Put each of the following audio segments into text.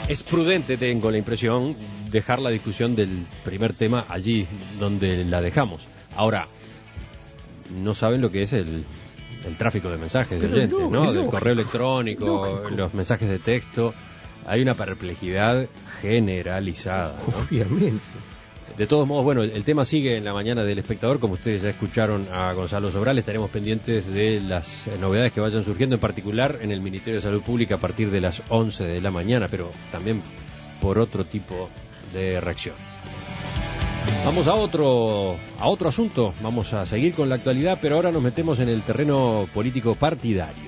Es prudente, tengo la impresión, dejar la discusión del primer tema allí donde la dejamos. Ahora, no saben lo que es el tráfico de mensajes de oyentes, ¿no? Del correo electrónico, los mensajes de texto. Hay una perplejidad generalizada, ¿no? Obviamente. De todos modos, bueno, el tema sigue en la mañana del Espectador. Como ustedes ya escucharon a Gonzalo Sobral, estaremos pendientes de las novedades que vayan surgiendo, en particular en el Ministerio de Salud Pública a partir de las 11 de la mañana, pero también por otro tipo de reacciones. Vamos a otro asunto, vamos a seguir con la actualidad, pero ahora nos metemos en el terreno político partidario.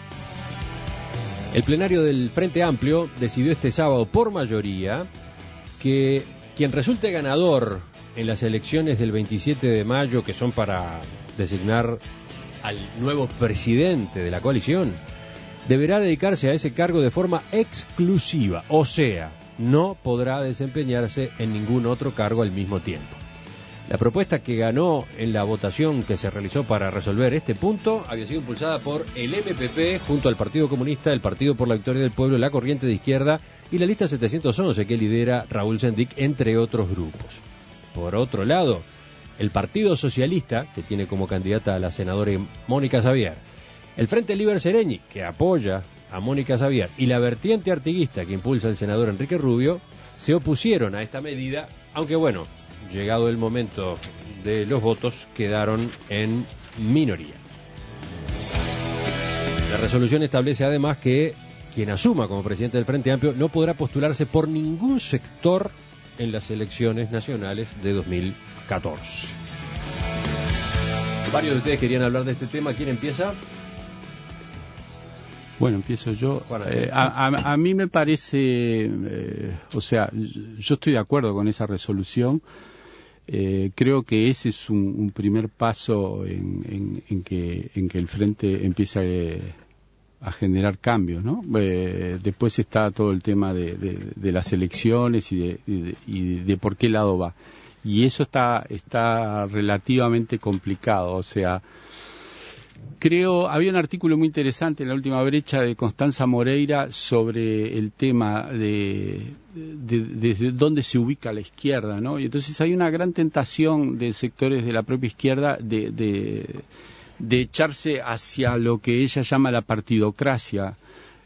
El plenario del Frente Amplio decidió este sábado por mayoría que quien resulte ganador en las elecciones del 27 de mayo, que son para designar al nuevo presidente de la coalición, deberá dedicarse a ese cargo de forma exclusiva, o sea, no podrá desempeñarse en ningún otro cargo al mismo tiempo. La propuesta que ganó en la votación que se realizó para resolver este punto había sido impulsada por el MPP junto al Partido Comunista, el Partido por la Victoria del Pueblo, la Corriente de Izquierda y la lista 711 que lidera Raúl Sendic, entre otros grupos. Por otro lado, el Partido Socialista, que tiene como candidata a la senadora Mónica Xavier, el Frente Liber Sereñi, que apoya a Mónica Xavier, y la vertiente artiguista que impulsa el senador Enrique Rubio, se opusieron a esta medida, aunque bueno, llegado el momento de los votos, quedaron en minoría. La resolución establece además que quien asuma como presidente del Frente Amplio no podrá postularse por ningún sector en las elecciones nacionales de 2014. Varios de ustedes querían hablar de este tema. ¿Quién empieza? Bueno, empiezo yo. A mí me parece, o sea, yo estoy de acuerdo con esa resolución. Creo que ese es un primer paso en que el Frente empieza a generar cambios, ¿no? Después está todo el tema de las elecciones y de por qué lado va. Y eso está relativamente complicado, o sea, había un artículo muy interesante en La Última Brecha de Constanza Moreira sobre el tema de dónde se ubica la izquierda, ¿no? Y entonces hay una gran tentación de sectores de la propia izquierda de echarse hacia lo que ella llama la partidocracia,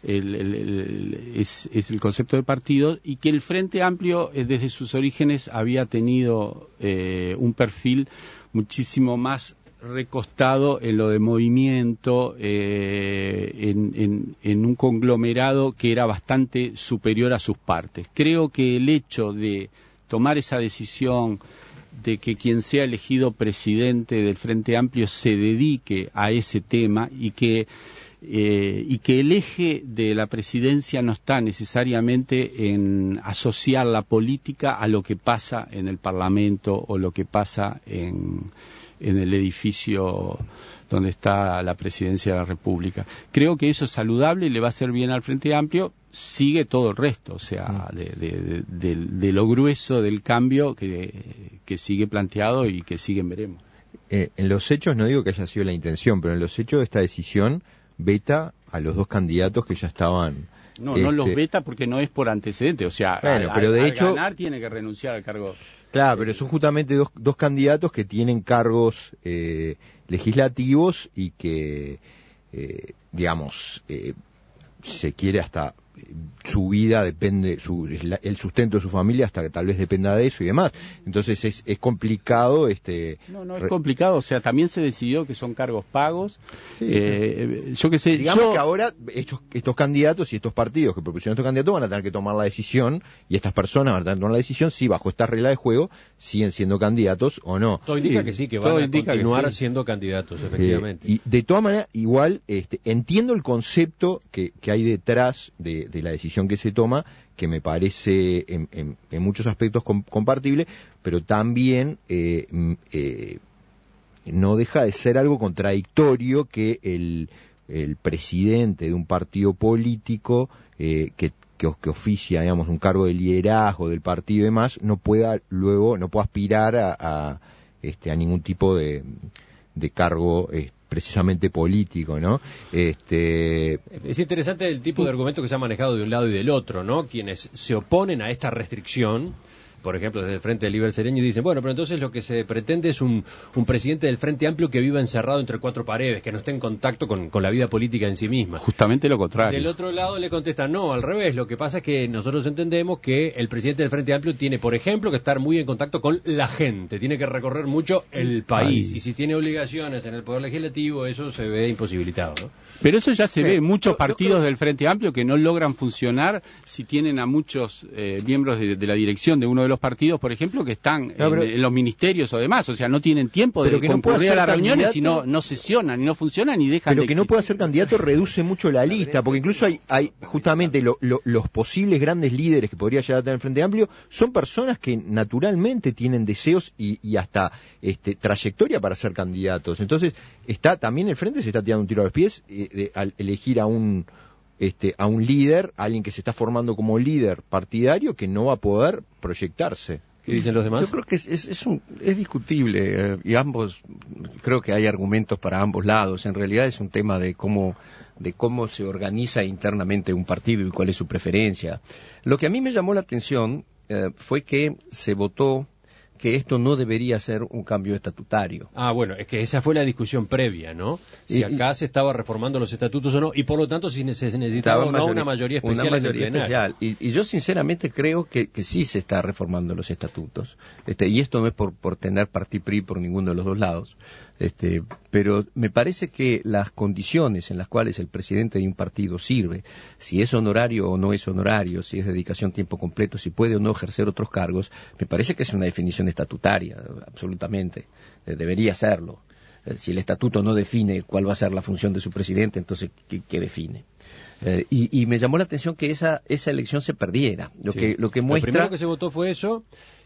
es el concepto de partido, y que el Frente Amplio desde sus orígenes había tenido un perfil muchísimo más recostado en lo de movimiento, en un conglomerado que era bastante superior a sus partes. Creo que el hecho de tomar esa decisión de que quien sea elegido presidente del Frente Amplio se dedique a ese tema y que el eje de la presidencia no está necesariamente en asociar la política a lo que pasa en el Parlamento o lo que pasa en el edificio donde está la presidencia de la República. Creo que eso es saludable y le va a hacer bien al Frente Amplio. Sigue todo el resto, o sea, de lo grueso del cambio que sigue planteado y que siguen veremos. En los hechos, no digo que haya sido la intención, pero en los hechos esta decisión veta a los dos candidatos que ya estaban. No los veta porque no es por antecedente, o sea, bueno, pero de hecho, ganar tiene que renunciar al cargo. Claro, pero son justamente dos candidatos que tienen cargos legislativos y que, digamos, se quiere hasta su vida depende, el sustento de su familia hasta que tal vez dependa de eso y demás. Entonces es complicado. No es complicado, o sea, también se decidió que son cargos pagos. Sí, yo qué sé. Digamos que ahora estos candidatos y estos partidos que propusieron estos candidatos van a tener que tomar la decisión, y estas personas van a tener que tomar la decisión si bajo esta regla de juego siguen siendo candidatos o no. Todo indica que sí, que van a continuar siendo candidatos, efectivamente. Y de todas maneras, igual entiendo el concepto que hay detrás de la decisión que se toma, que me parece en muchos aspectos compartible, pero también no deja de ser algo contradictorio que el presidente de un partido político que oficia, digamos, un cargo de liderazgo del partido y demás, no pueda aspirar a ningún tipo de cargo precisamente político, ¿no? Es interesante el tipo de argumento que se ha manejado de un lado y del otro, ¿no? Quienes se oponen a esta restricción, por ejemplo, desde el Frente del Liber Sereño, dicen, bueno, pero entonces lo que se pretende es un presidente del Frente Amplio que viva encerrado entre cuatro paredes, que no esté en contacto con la vida política en sí misma. Justamente lo contrario. Del otro lado le contestan, no, al revés, lo que pasa es que nosotros entendemos que el presidente del Frente Amplio tiene, por ejemplo, que estar muy en contacto con la gente, tiene que recorrer mucho el país, y si tiene obligaciones en el Poder Legislativo, eso se ve imposibilitado, ¿no? Pero eso ya se ve en muchos partidos del Frente Amplio que no logran funcionar si tienen a muchos miembros de la dirección de uno de los partidos, por ejemplo, que están en los ministerios o demás, o sea, no tienen tiempo de concurrir a las reuniones y no sesionan, y no funcionan y dejan pero de que no pueda ser candidato reduce mucho la lista, porque incluso hay justamente los posibles grandes líderes que podría llegar a tener el Frente Amplio son personas que naturalmente tienen deseos y hasta trayectoria para ser candidatos. Entonces, también el Frente se está tirando un tiro a los pies al elegir a un líder, alguien que se está formando como líder partidario que no va a poder proyectarse. ¿Qué dicen los demás? Yo creo que es discutible y creo que hay argumentos para ambos lados. En realidad es un tema de cómo se organiza internamente un partido y cuál es su preferencia. Lo que a mí me llamó la atención fue que se votó que esto no debería ser un cambio estatutario. Ah, bueno, es que esa fue la discusión previa, ¿no? Si acá se estaba reformando los estatutos o no, y por lo tanto si se necesitaba o no una mayoría especial en el plenario. Y yo sinceramente creo que sí se está reformando los estatutos. Y esto no es por tener partipri por ninguno de los dos lados. Pero me parece que las condiciones en las cuales el presidente de un partido sirve, si es honorario o no es honorario, si es dedicación tiempo completo, si puede o no ejercer otros cargos, me parece que es una definición estatutaria, absolutamente. Debería serlo. Si el estatuto no define cuál va a ser la función de su presidente, entonces, ¿qué define? Y me llamó la atención que esa elección se perdiera. Lo que muestra... Lo primero que se votó fue eso.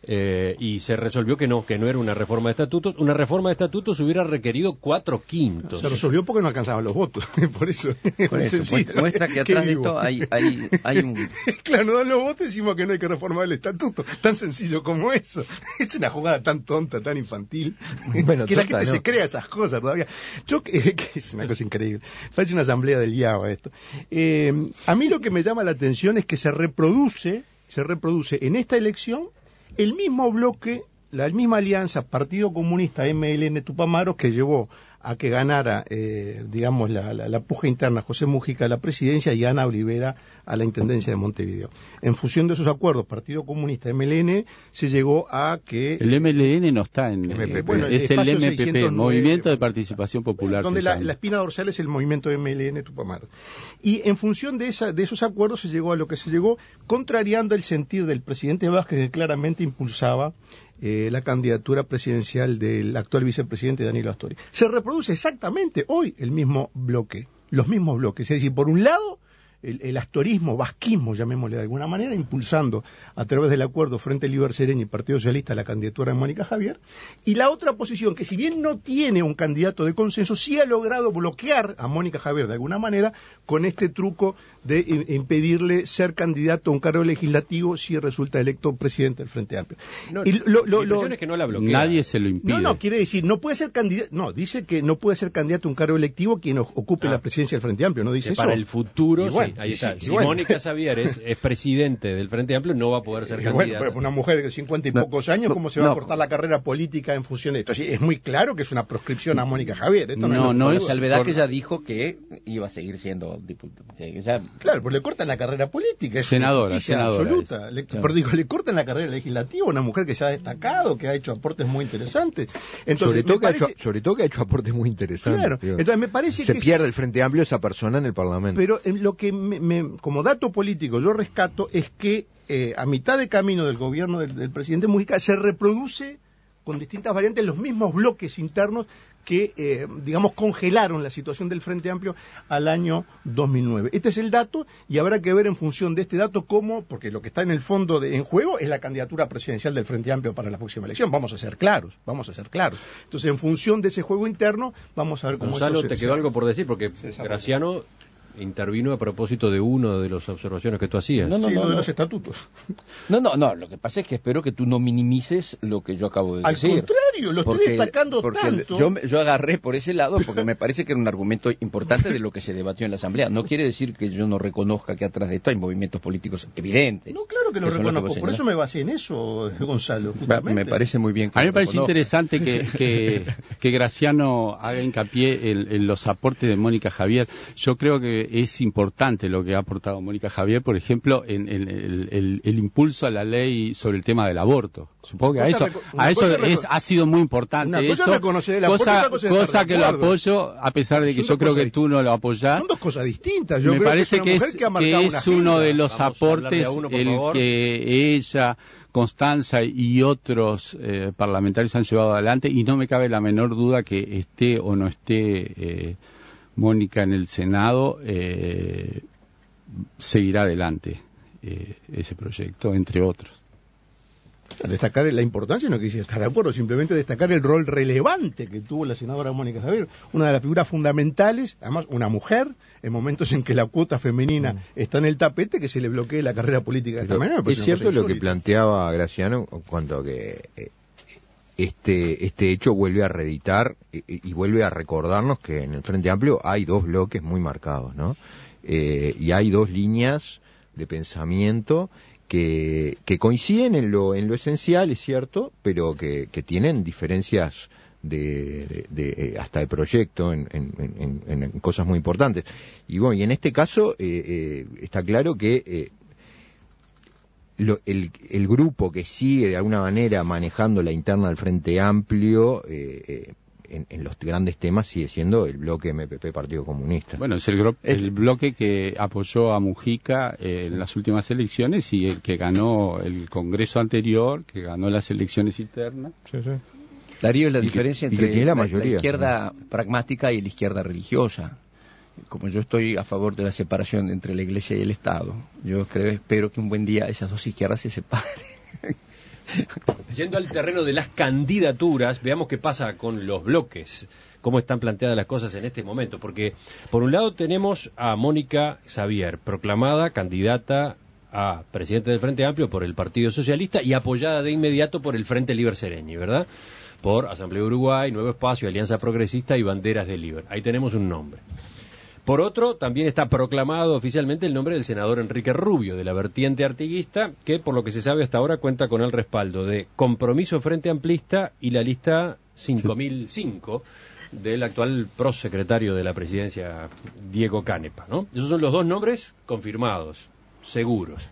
Y se resolvió que no era una reforma de estatutos. Una reforma de estatutos hubiera requerido 4/5. Se resolvió porque no alcanzaban los votos, por eso. Muestra que atrás de esto hay un... Claro, no dan los votos y decimos que no hay que reformar el estatuto, tan sencillo como eso. Es una jugada tan tonta, tan infantil, bueno, que la gente se crea esas cosas todavía. Que es una cosa increíble. Parece una asamblea del IABA esto. A mí lo que me llama la atención es que se reproduce en esta elección el mismo bloque, la misma alianza Partido Comunista MLN Tupamaros que llevó a que ganara, la puja interna José Mujica a la presidencia y Ana Olivera a la Intendencia de Montevideo. En función de esos acuerdos, Partido Comunista MLN se llegó a que... El MLN no está en... es el MPP, 609, Movimiento de Participación Popular. Donde la espina dorsal es el movimiento MLN Tupamaros. Y en función de esos acuerdos se llegó a lo que se llegó, contrariando el sentir del presidente Vázquez, que claramente impulsaba la candidatura presidencial del actual vicepresidente Danilo Astori. Se reproduce exactamente hoy el mismo bloque, los mismos bloques. Es decir, por un lado, el astorismo, vasquismo, llamémosle de alguna manera, impulsando a través del acuerdo Frente Liber Sereño y Partido Socialista la candidatura de Mónica Javier, y la otra posición, que si bien no tiene un candidato de consenso, sí ha logrado bloquear a Mónica Javier de alguna manera con este truco de impedirle ser candidato a un cargo legislativo si resulta electo presidente del Frente Amplio. No, y es que no la bloquea. Nadie se lo impide. No, quiere decir, no puede ser candidato, no, dice que no puede ser candidato a un cargo electivo quien ocupe la presidencia del Frente Amplio, no dice eso. Para el futuro, bueno, ahí está. Si Mónica Javier es presidente del Frente Amplio, no va a poder ser candidata. Bueno, pero una mujer de 50 y pocos años, ¿cómo se va a cortar la carrera política en función de esto? Es muy claro que es una proscripción a Mónica Javier. Esto no es salvedad que ella dijo que iba a seguir siendo diputada. Claro, pues le cortan la carrera política. Es senadora absoluta. Pero le cortan la carrera legislativa a una mujer que se ha destacado, que ha hecho aportes muy interesantes. Entonces, sobre todo que ha hecho aportes muy interesantes. Claro, entonces me parece que se pierde el Frente Amplio esa persona en el Parlamento. Pero lo que como dato político yo rescato es que a mitad de camino del gobierno del presidente Mujica se reproduce con distintas variantes los mismos bloques internos que, congelaron la situación del Frente Amplio al año 2009. Este es el dato y habrá que ver en función de este dato cómo, porque lo que está en el fondo en juego es la candidatura presidencial del Frente Amplio para la próxima elección. Vamos a ser claros. Entonces, en función de ese juego interno, vamos a ver cómo Gonzalo, te quedó algo por decir, porque Graciano intervino a propósito de uno de las observaciones que tú hacías. Lo de los estatutos. No, lo que pasa es que espero que tú no minimices lo que yo acabo de decir. Al contrario, lo estoy destacando tanto. Yo agarré por ese lado porque me parece que era un argumento importante de lo que se debatió en la Asamblea. No quiere decir que yo no reconozca que atrás de esto hay movimientos políticos evidentes. No, claro que lo reconozco, por eso me basé en eso, Gonzalo. Me parece muy bien que a mí me parece interesante que Graciano haga hincapié en los aportes de Mónica Javier. Yo creo que es importante lo que ha aportado Mónica Javier, por ejemplo, en el impulso a la ley sobre el tema del aborto. Supongo que ha sido muy importante eso, cosa que lo apoyo, a pesar de que yo creo que tú no lo apoyás. Son dos cosas distintas. Me parece que es uno de los aportes el que ella, Constanza y otros parlamentarios han llevado adelante, y no me cabe la menor duda que esté o no esté Mónica en el Senado, seguirá adelante ese proyecto, entre otros. Destacar la importancia, no quisiera estar de acuerdo, simplemente destacar el rol relevante que tuvo la senadora Mónica Javier, una de las figuras fundamentales, además una mujer, en momentos en que la cuota femenina está en el tapete, que se le bloquee la carrera política de esta manera. Es cierto lo que planteaba Graciano en cuanto a que este hecho vuelve a reeditar y vuelve a recordarnos que en el Frente Amplio hay dos bloques muy marcados, ¿no? Y hay dos líneas de pensamiento que coinciden en lo esencial, es cierto, pero que tienen diferencias hasta de proyecto en cosas muy importantes. Y bueno, y en este caso está claro que el grupo que sigue de alguna manera manejando la interna del Frente Amplio en los grandes temas sigue siendo el bloque MPP Partido Comunista. Bueno, es el bloque que apoyó a Mujica en las últimas elecciones y el que ganó el Congreso anterior, que ganó las elecciones internas. Sí. Darío, la diferencia entre la izquierda pragmática y la izquierda religiosa. Como yo estoy a favor de la separación entre la Iglesia y el Estado, espero que un buen día esas dos izquierdas se separen. Yendo al terreno de las candidaturas, veamos qué pasa con los bloques, cómo están planteadas las cosas en este momento, porque por un lado tenemos a Mónica Javier, proclamada candidata a presidente del Frente Amplio por el Partido Socialista y apoyada de inmediato por el Frente Liber Sereni, ¿verdad? Por Asamblea Uruguay, Nuevo Espacio, Alianza Progresista y Banderas de Liber. Ahí tenemos un nombre. Por otro, también está proclamado oficialmente el nombre del senador Enrique Rubio, de la vertiente artiguista, que por lo que se sabe hasta ahora cuenta con el respaldo de Compromiso Frente Amplista y la lista 5005 del actual prosecretario de la presidencia, Diego Canepa, ¿no? Esos son los dos nombres confirmados, seguros.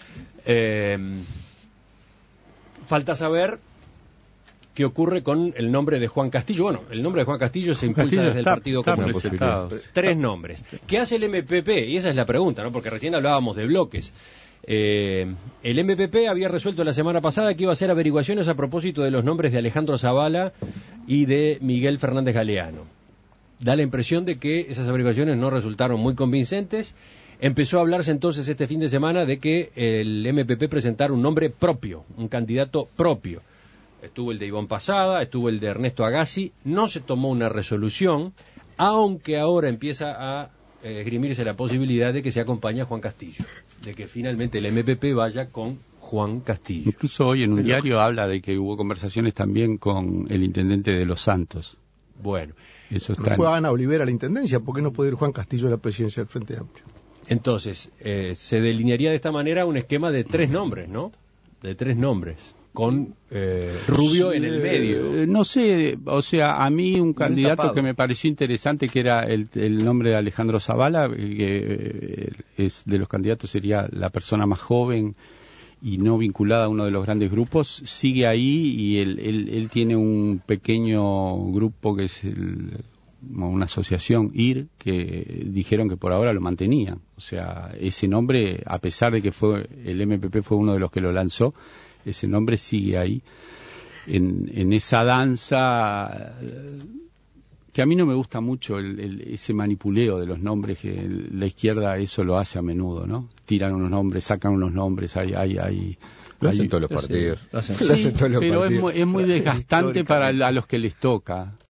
Falta saber qué ocurre con el nombre de Juan Castillo. Bueno, el nombre de Juan Castillo se impulsa desde el Partido Comunista. Tres nombres. ¿Qué hace el MPP? Y esa es la pregunta, ¿no? Porque recién hablábamos de bloques. El MPP había resuelto la semana pasada que iba a hacer averiguaciones a propósito de los nombres de Alejandro Zavala y de Miguel Fernández Galeano. Da la impresión de que esas averiguaciones no resultaron muy convincentes. Empezó a hablarse entonces este fin de semana de que el MPP presentara un nombre propio, un candidato propio. Estuvo el de Ivonne Pasada, estuvo el de Ernesto Agassi, no se tomó una resolución, aunque ahora empieza a esgrimirse la posibilidad de que se acompañe a Juan Castillo, de que finalmente el MPP vaya con Juan Castillo. Incluso hoy en un diario habla de que hubo conversaciones también con el intendente de Los Santos. Bueno, eso está. Fue Ana Olivera a la intendencia, ¿por qué no puede ir Juan Castillo a la presidencia del Frente Amplio? Entonces, se delinearía de esta manera un esquema de tres nombres, ¿no? De tres nombres, con Rubio en el medio. No sé, o sea, a mí un candidato que me pareció interesante, que era el nombre de Alejandro Zavala, que es de los candidatos, sería la persona más joven y no vinculada a uno de los grandes grupos, sigue ahí y él tiene un pequeño grupo que es una asociación, IR, que dijeron que por ahora lo mantenían. O sea, ese nombre, a pesar de que el MPP fue uno de los que lo lanzó, ese nombre sigue ahí, en esa danza que a mí no me gusta mucho, ese manipuleo de los nombres, que la izquierda eso lo hace a menudo, ¿no? Tiran unos nombres, sacan unos nombres, lo hacen todos los partidos. Sí, pero es muy desgastante a los que les toca.